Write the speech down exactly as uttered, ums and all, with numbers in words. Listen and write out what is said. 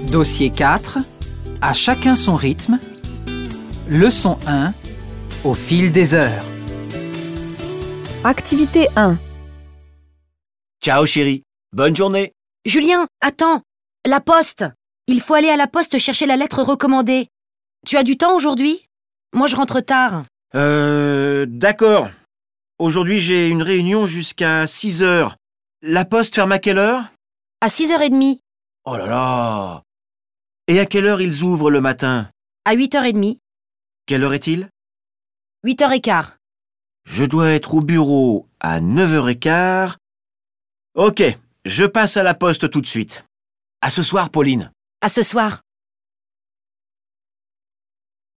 Dossier quatre. À chacun son rythme. Leçon un. Au fil des heures. Activité un. Ciao chérie, bonne journée. Julien, attends. La poste. Il faut aller à la poste chercher la lettre recommandée. Tu as du temps aujourd'hui ? Moi, je rentre tard. Euh, d'accord. Aujourd'hui, j'ai une réunion jusqu'à six heures. La poste ferme à quelle heure ? À six heures trente. Oh là là. Et à quelle heure ils ouvrent le matin ? À huit heures trente. Quelle heure est-il ? huit heures quinze. Je dois être au bureau à neuf heures quinze. Ok, je passe à la poste tout de suite. À ce soir, Pauline. À ce soir.